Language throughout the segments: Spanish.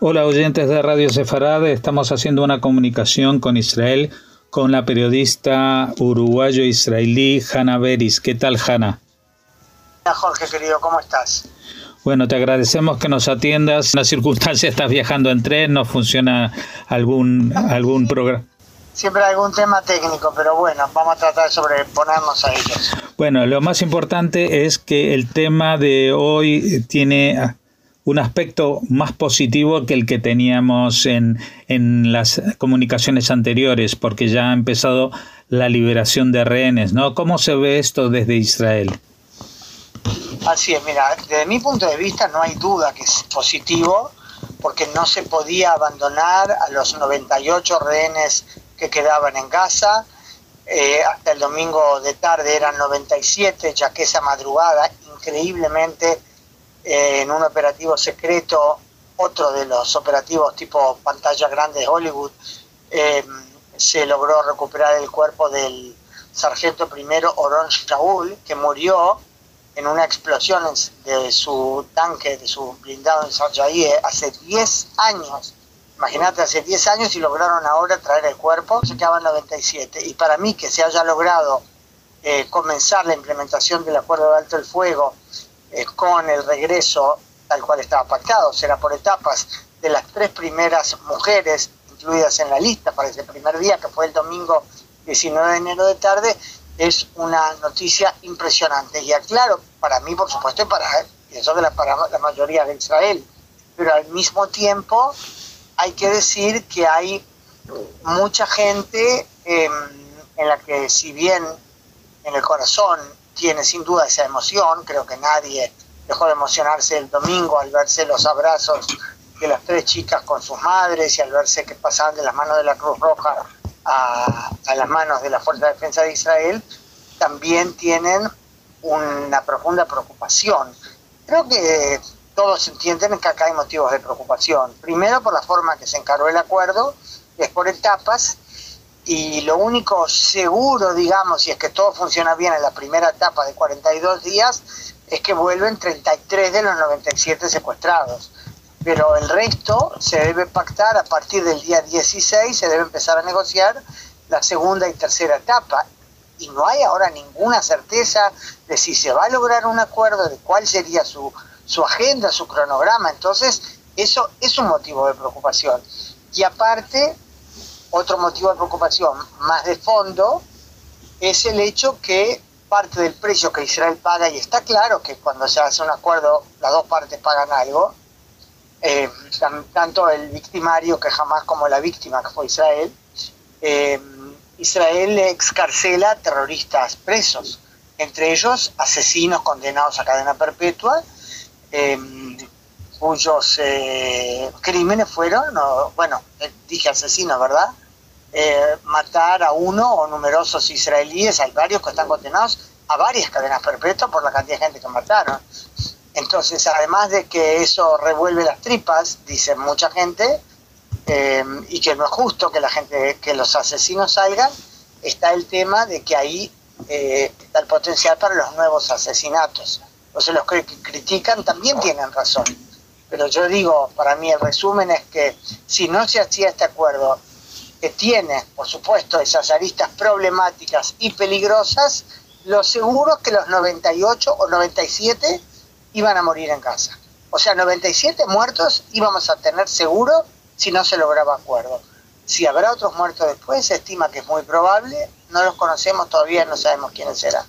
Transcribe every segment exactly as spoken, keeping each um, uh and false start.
Hola oyentes de Radio Sefarad, estamos haciendo una comunicación con Israel con la periodista uruguayo-israelí Hannah Beris. ¿Qué tal, Hannah? Hola Jorge querido, ¿cómo estás? Bueno, te agradecemos que nos atiendas. En la circunstancia estás viajando en tren, no funciona algún, algún programa. Siempre hay algún tema técnico, pero bueno, vamos a tratar de sobreponernos a ellos. Bueno, lo más importante es que el tema de hoy tiene un aspecto más positivo que el que teníamos en, en las comunicaciones anteriores, porque ya ha empezado la liberación de rehenes, ¿no? ¿Cómo se ve esto desde Israel? Así es, mira, desde mi punto de vista no hay duda que es positivo, porque no se podía abandonar a los noventa y ocho rehenes que quedaban en Gaza. Eh, hasta el domingo de tarde eran noventa y siete, ya que esa madrugada, increíblemente, eh, en un operativo secreto, otro de los operativos tipo pantalla grande de Hollywood, eh, se logró recuperar el cuerpo del sargento primero Oron Shaul, que murió en una explosión de su tanque, de su blindado en Sarjaye hace diez años. Imagínate, hace diez años y lograron ahora traer el cuerpo, se quedaban noventa y siete. Y para mí que se haya logrado eh, comenzar la implementación del acuerdo de alto el fuego eh, con el regreso tal cual estaba pactado, será por etapas, de las tres primeras mujeres incluidas en la lista para ese primer día, que fue el domingo diecinueve de enero de tarde, es una noticia impresionante. Y aclaro, para mí, por supuesto, y para, pienso que la, para la mayoría de Israel, pero al mismo tiempo hay que decir que hay mucha gente eh, en la que, si bien en el corazón tiene sin duda esa emoción, creo que nadie dejó de emocionarse el domingo al verse los abrazos de las tres chicas con sus madres y al verse que pasaban de las manos de la Cruz Roja a, a las manos de la Fuerza de Defensa de Israel, también tienen una profunda preocupación. Creo que todos entienden que acá hay motivos de preocupación. Primero, por la forma que se encaró el acuerdo, es por etapas, y lo único seguro, digamos, si es que todo funciona bien en la primera etapa de cuarenta y dos días, es que vuelven treinta y tres de los noventa y siete secuestrados. Pero el resto se debe pactar a partir del día dieciséis, se debe empezar a negociar la segunda y tercera etapa. Y no hay ahora ninguna certeza de si se va a lograr un acuerdo, de cuál sería su, su agenda, su cronograma. Entonces, eso es un motivo de preocupación. Y aparte, otro motivo de preocupación más de fondo es el hecho que parte del precio que Israel paga, y está claro que cuando se hace un acuerdo las dos partes pagan algo, eh, tanto el victimario que jamás como la víctima que fue Israel, eh, Israel excarcela terroristas presos, entre ellos asesinos condenados a cadena perpetua, eh, cuyos eh, crímenes fueron, no, bueno, dije asesinos, ¿verdad? Eh, matar a uno o numerosos israelíes, hay varios que están condenados a varias cadenas perpetuas por la cantidad de gente que mataron. Entonces, además de que eso revuelve las tripas, dice mucha gente, eh, y que no es justo que la gente, que los asesinos salgan, está el tema de que ahí eh, está el potencial para los nuevos asesinatos. Entonces, los que critican también tienen razón. Pero yo digo, para mí el resumen es que si no se hacía este acuerdo, que tiene, por supuesto, esas aristas problemáticas y peligrosas, lo seguro es que los noventa y ocho o noventa y siete iban a morir en casa. O sea, noventa y siete muertos íbamos a tener seguro si no se lograba acuerdo. Si habrá otros muertos después, se estima que es muy probable, no los conocemos todavía, no sabemos quiénes serán.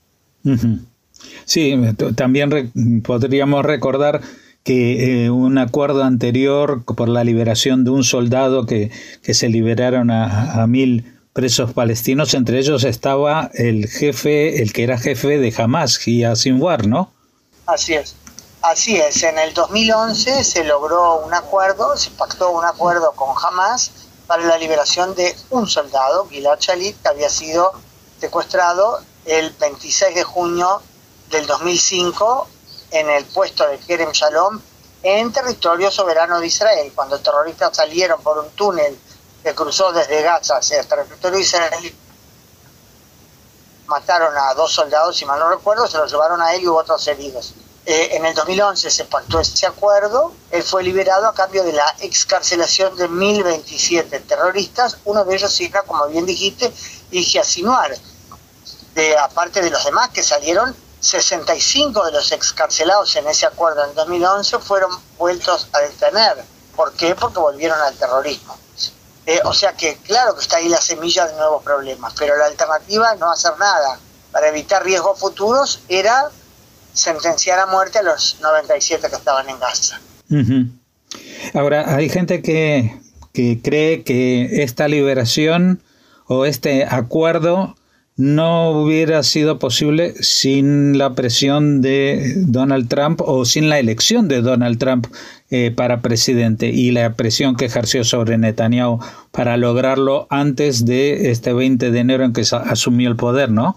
Sí, también re- podríamos recordar que eh, un acuerdo anterior por la liberación de un soldado que, que se liberaron a, a mil presos palestinos, entre ellos estaba el jefe, el que era jefe de Hamas, Yahya Sinwar, ¿no? Así es, así es. En el dos mil once se logró un acuerdo, se pactó un acuerdo con Hamas para la liberación de un soldado, Gilad Shalit, que había sido secuestrado el veintiséis de junio del dos mil cinco en el puesto de Kerem Shalom en territorio soberano de Israel, cuando terroristas salieron por un túnel que cruzó desde Gaza hacia el territorio israelí. Mataron a dos soldados, si mal no recuerdo, se los llevaron a él y hubo otros heridos. Eh, en el dos mil once se pactó ese acuerdo, él fue liberado a cambio de la excarcelación de mil veintisiete terroristas, uno de ellos era, como bien dijiste, Yahya Sinwar. De, aparte de los demás que salieron, sesenta y cinco de los excarcelados en ese acuerdo en dos mil once fueron vueltos a detener. ¿Por qué? Porque volvieron al terrorismo. Eh, o sea que claro que está ahí la semilla de nuevos problemas, pero la alternativa, no hacer nada para evitar riesgos futuros, era sentenciar a muerte a los noventa y siete que estaban en Gaza. Uh-huh. Ahora, hay gente que, que cree que esta liberación o este acuerdo no hubiera sido posible sin la presión de Donald Trump o sin la elección de Donald Trump eh, para presidente y la presión que ejerció sobre Netanyahu para lograrlo antes de este veinte de enero en que asumió el poder, ¿no?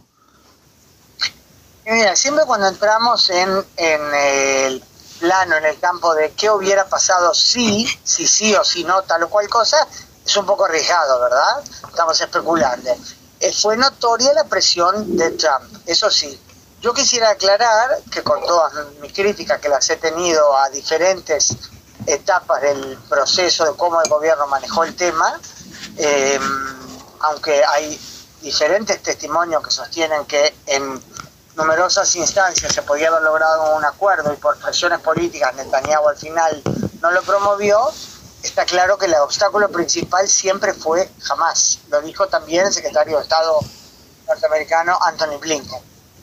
Mira, siempre cuando entramos en, en el plano, en el campo de qué hubiera pasado si, si sí o si no, tal o cual cosa, es un poco arriesgado, ¿verdad? Estamos especulando. Eh, fue notoria la presión de Trump, eso sí. Yo quisiera aclarar que con todas mis críticas que las he tenido a diferentes etapas del proceso de cómo el gobierno manejó el tema, eh, aunque hay diferentes testimonios que sostienen que en numerosas instancias se podía haber logrado un acuerdo y por presiones políticas Netanyahu al final no lo promovió, está claro que el obstáculo principal siempre fue Hamás. Lo dijo también el secretario de Estado norteamericano Antony Blinken.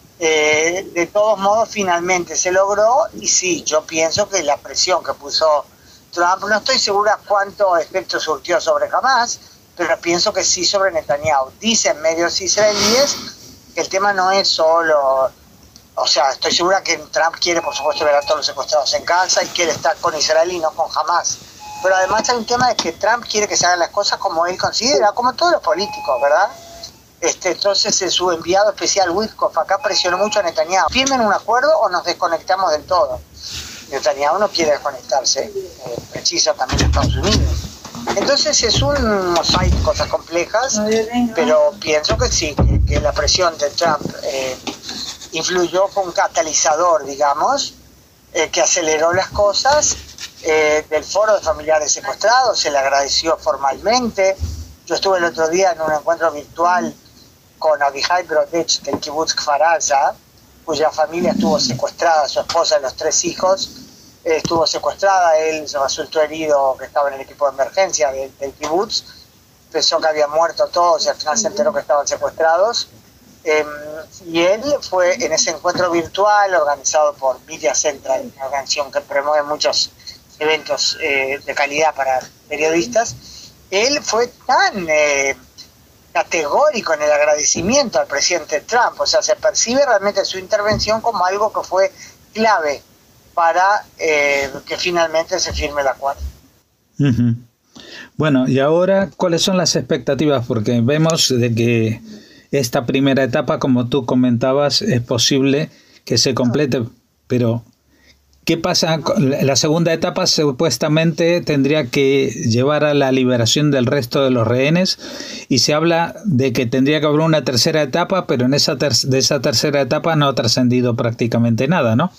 Eh, de todos modos, finalmente se logró y sí, yo pienso que la presión que puso Trump, no estoy segura cuánto efecto surtió sobre Hamás, pero pienso que sí sobre Netanyahu. Dicen medios israelíes que el tema no es solo, o sea, estoy segura que Trump quiere, por supuesto, ver a todos los secuestrados en casa y quiere estar con Israel y no con Hamás. Pero además hay un tema de que Trump quiere que se hagan las cosas como él considera, como todos los políticos, ¿verdad? Este, entonces eh, su enviado especial Witkoff acá presionó mucho a Netanyahu. Firmen un acuerdo o nos desconectamos del todo. Netanyahu no quiere desconectarse, eh, precisa también Estados Unidos. Entonces es un mosaico de cosas complejas, pero pienso que sí, que, que la presión de Trump eh, influyó con un catalizador, digamos, eh, que aceleró las cosas. Eh, del foro de familiares secuestrados, se le agradeció formalmente. Yo estuve el otro día en un encuentro virtual con Abihai Brodech del Kibbutz Kfar Aza, cuya familia estuvo secuestrada, su esposa y los tres hijos, eh, estuvo secuestrada, él se resultó herido, que estaba en el equipo de emergencia del, del Kibbutz, pensó que habían muerto todos y al final se enteró que estaban secuestrados. Eh, y él fue en ese encuentro virtual organizado por Media Central, una organización que promueve muchos eventos eh, de calidad para periodistas. Él fue tan eh, categórico en el agradecimiento al presidente Trump, o sea, se percibe realmente su intervención como algo que fue clave para eh, que finalmente se firme el acuerdo. Uh-huh. Bueno, y ahora, ¿cuáles son las expectativas? Porque vemos de que esta primera etapa, como tú comentabas, es posible que se complete, pero ¿qué pasa? La segunda etapa supuestamente tendría que llevar a la liberación del resto de los rehenes y se habla de que tendría que haber una tercera etapa, pero en esa ter- de esa tercera etapa no ha trascendido prácticamente nada, ¿no?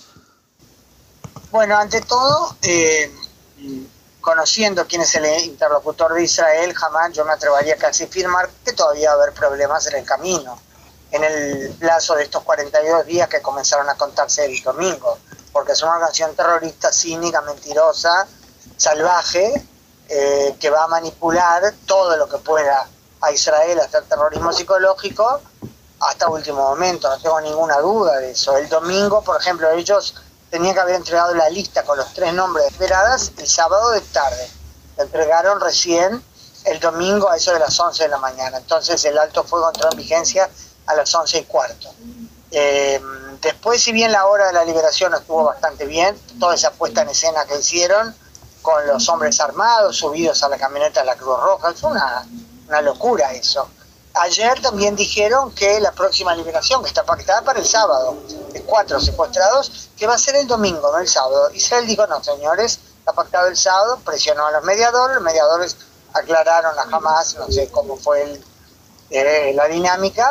Bueno, ante todo, eh, conociendo quién es el interlocutor de Israel, jamás yo me atrevería casi a afirmar que todavía va a haber problemas en el camino, en el plazo de estos cuarenta y dos días que comenzaron a contarse el domingo, porque es una organización terrorista, cínica, mentirosa, salvaje, eh, que va a manipular todo lo que pueda a Israel, hasta el terrorismo psicológico, hasta último momento, no tengo ninguna duda de eso. El domingo, por ejemplo, ellos tenían que haber entregado la lista con los tres nombres esperadas el sábado de tarde. La entregaron recién el domingo a eso de las once de la mañana. Entonces el alto fuego entró en vigencia a las once y cuarto. Eh, después, si bien la hora de la liberación estuvo bastante bien, toda esa puesta en escena que hicieron con los hombres armados subidos a la camioneta de la Cruz Roja, es una, una locura eso. Ayer también dijeron que la próxima liberación, que está pactada para el sábado, de cuatro secuestrados, que va a ser el domingo, no el sábado. Israel dijo, no señores, está pactado el sábado, presionó a los mediadores, los mediadores aclararon a Hamás, no sé cómo fue el, eh, la dinámica,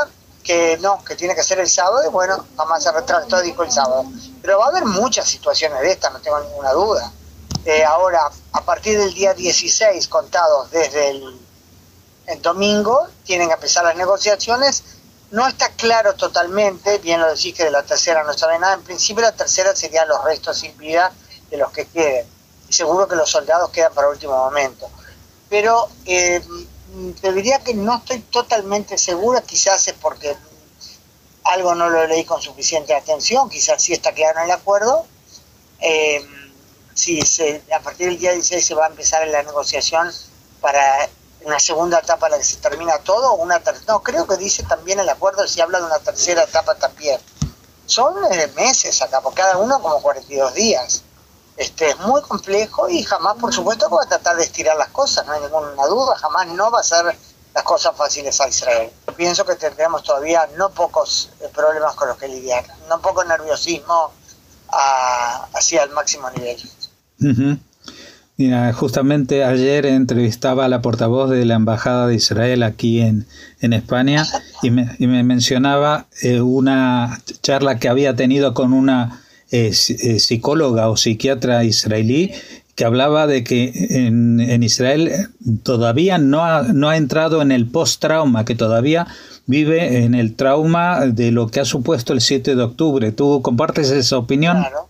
que no, que tiene que ser el sábado, y bueno, Hamás se retractó, dijo el sábado. Pero va a haber muchas situaciones de estas, no tengo ninguna duda. Eh, ahora, a partir del día dieciséis, contados desde el, el domingo, tienen que empezar las negociaciones. No está claro totalmente, bien lo decís que de la tercera no sabe nada, en principio la tercera serían los restos sin vida de los que queden. Y seguro que los soldados quedan para último momento. Pero eh, te diría que no estoy totalmente segura, quizás es porque algo no lo leí con suficiente atención, quizás sí está claro en el acuerdo. Eh, sí, se, a partir del día dieciséis se va a empezar la negociación para una segunda etapa en la que se termina todo, o una ter- no, creo que dice también el acuerdo, si habla de una tercera etapa también. Son eh, meses acá, por cada uno como cuarenta y dos días. Este, es muy complejo y jamás, por supuesto, va a tratar de estirar las cosas, no hay ninguna duda, jamás no va a ser las cosas fáciles a Israel. Yo pienso que tendremos todavía no pocos eh, problemas con los que lidiar, no poco nerviosismo a, hacia el máximo nivel. Uh-huh. Mira, justamente ayer entrevistaba a la portavoz de la Embajada de Israel aquí en, en España y me, y me mencionaba eh, una charla que había tenido con una eh, psicóloga o psiquiatra israelí que hablaba de que en, en Israel todavía no ha, no ha entrado en el post-trauma, que todavía vive en el trauma de lo que ha supuesto el siete de octubre. ¿Tú compartes esa opinión? Claro.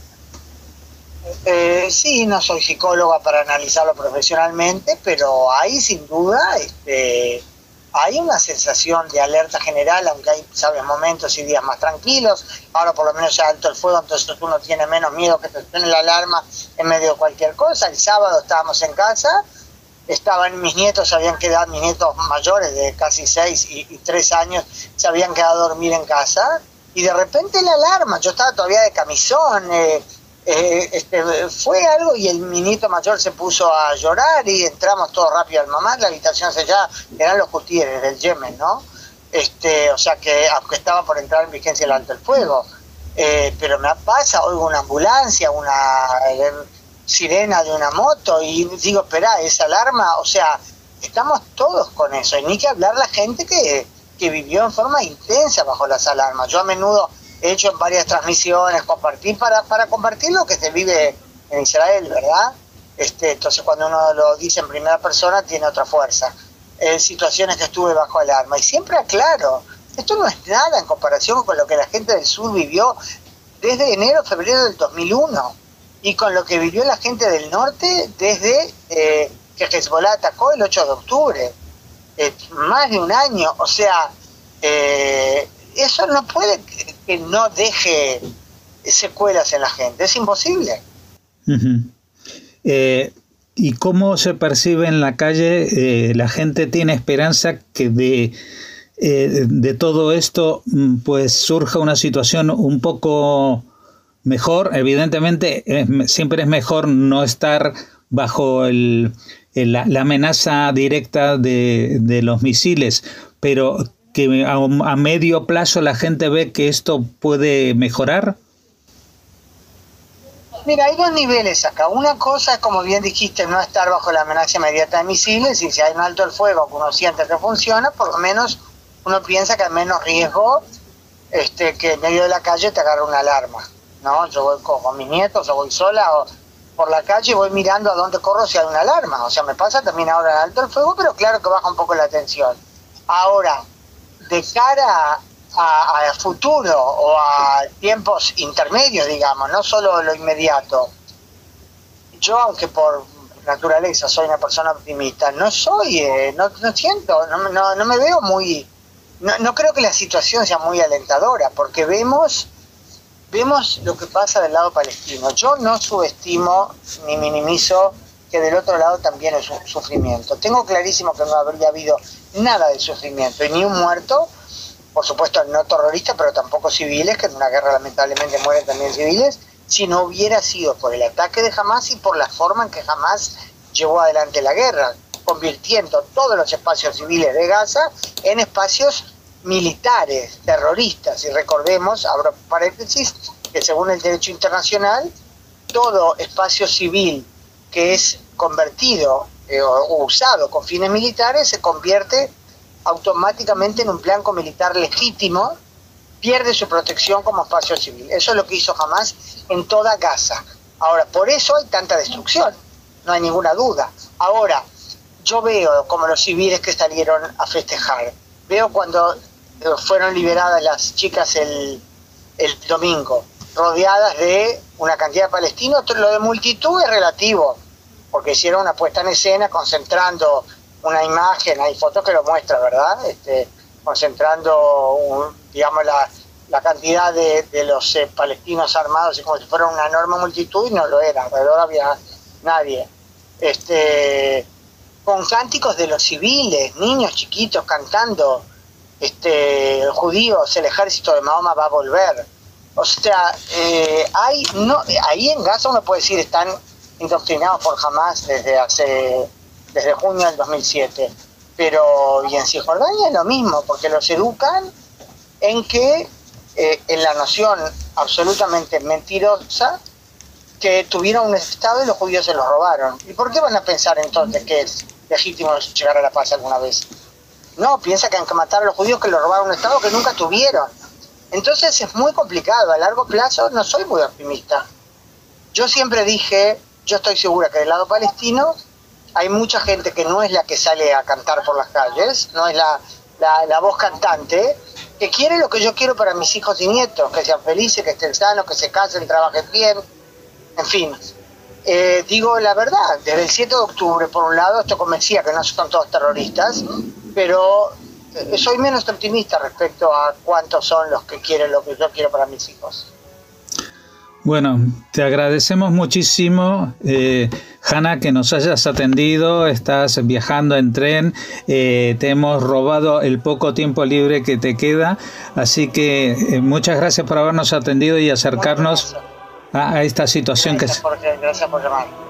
Eh, sí, no soy psicóloga para analizarlo profesionalmente, pero hay sin duda, este, hay una sensación de alerta general, aunque hay, sabes, momentos y días más tranquilos. Ahora por lo menos ya alto el fuego, entonces uno tiene menos miedo que te suene la alarma en medio de cualquier cosa. El sábado estábamos en casa, estaban mis nietos, se habían quedado, mis nietos mayores de casi seis y, y tres años, se habían quedado a dormir en casa, y de repente la alarma, yo estaba todavía de camisón, eh, Eh, este, fue algo y el minito mayor se puso a llorar y entramos todos rápido al mamá, la habitación sellada, eran los cutieres del Yemen, ¿no? Este, o sea que, aunque estaba por entrar en vigencia el alto el fuego, eh, pero me pasa, oigo una ambulancia, una eh, sirena de una moto y digo, espera, esa alarma, o sea, estamos todos con eso, y ni que hablar la gente que, que vivió en forma intensa bajo las alarmas. Yo a menudo he hecho en varias transmisiones, compartir para, para compartir lo que se vive en Israel, ¿verdad? Este, entonces cuando uno lo dice en primera persona tiene otra fuerza. En situaciones que estuve bajo alarma, y siempre aclaro, esto no es nada en comparación con lo que la gente del sur vivió desde enero, febrero del dos mil uno, y con lo que vivió la gente del norte desde eh, que Hezbollah atacó el ocho de octubre, eh, más de un año, o sea, eh, eso no puede que no deje secuelas en la gente, es imposible. Uh-huh. Eh, ¿Y cómo se percibe en la calle? Eh, la gente tiene esperanza que de, eh, de todo esto pues surja una situación un poco mejor. Evidentemente es, siempre es mejor no estar bajo el, el, la, la amenaza directa de, de los misiles, pero que a, a medio plazo la gente ve que esto puede mejorar. Mira, hay dos niveles acá. Una cosa es, como bien dijiste, no estar bajo la amenaza inmediata de misiles, y si hay un alto el fuego que uno siente que funciona, por lo menos uno piensa que hay menos riesgo este, que en medio de la calle te agarre una alarma, ¿no? Yo voy con, con mis nietos, o voy sola o por la calle y voy mirando a dónde corro si hay una alarma. O sea, me pasa también ahora en alto el fuego, pero claro que baja un poco la tensión. Ahora, de cara a, a futuro o a tiempos intermedios, digamos, no solo lo inmediato, yo, aunque por naturaleza soy una persona optimista, no soy, eh, no, no siento, no, no, no me veo muy, no, no creo que la situación sea muy alentadora, porque vemos, vemos lo que pasa del lado palestino. Yo no subestimo ni minimizo que del otro lado también es un sufrimiento. Tengo clarísimo que no habría habido nada de sufrimiento y ni un muerto, por supuesto no terroristas, pero tampoco civiles, que en una guerra lamentablemente mueren también civiles, si no hubiera sido por el ataque de Hamás y por la forma en que Hamás llevó adelante la guerra, convirtiendo todos los espacios civiles de Gaza en espacios militares, terroristas. Y recordemos, abro paréntesis, que según el derecho internacional, todo espacio civil que es convertido eh, o usado con fines militares se convierte automáticamente en un blanco militar legítimo pierde su protección como espacio civil. Eso es lo que hizo Hamás en toda Gaza. Ahora, por eso hay tanta destrucción, no hay ninguna duda. Ahora, yo veo como los civiles que salieron a festejar, veo cuando fueron liberadas las chicas el, el domingo, rodeadas de una cantidad de palestinos. Lo de multitud es relativo, porque hicieron una puesta en escena concentrando una imagen, hay fotos que lo muestran, ¿verdad? Este, concentrando, un, digamos, la, la cantidad de, de los eh, palestinos armados, y como si fuera una enorme multitud, y no lo era, alrededor había nadie. Este, con cánticos de los civiles, niños chiquitos cantando, este, judíos, el ejército de Mahoma va a volver. O sea, eh, hay, no, ahí en Gaza uno puede decir están indoctrinados por Hamás desde hace desde junio del dos mil siete, pero y en Cisjordania es lo mismo, porque los educan en que eh, en la noción absolutamente mentirosa que tuvieron un estado y los judíos se los robaron. ¿Y por qué van a pensar entonces que es legítimo llegar a la paz alguna vez? No, piensa que hay que matar a los judíos que los robaron un estado que nunca tuvieron. Entonces es muy complicado. A largo plazo no soy muy optimista. Yo siempre dije, yo estoy segura que del lado palestino hay mucha gente que no es la que sale a cantar por las calles, no es la, la, la voz cantante, que quiere lo que yo quiero para mis hijos y nietos, que sean felices, que estén sanos, que se casen, trabajen bien, en fin. Eh, digo la verdad, desde el siete de octubre, por un lado, esto convencía que no son todos terroristas, pero eh, soy menos optimista respecto a cuántos son los que quieren lo que yo quiero para mis hijos. Bueno, te agradecemos muchísimo, eh, Hannah, que nos hayas atendido. Estás viajando en tren, eh, te hemos robado el poco tiempo libre que te queda, así que eh, muchas gracias por habernos atendido y acercarnos a, a esta situación. Gracias que por, gracias por llamar.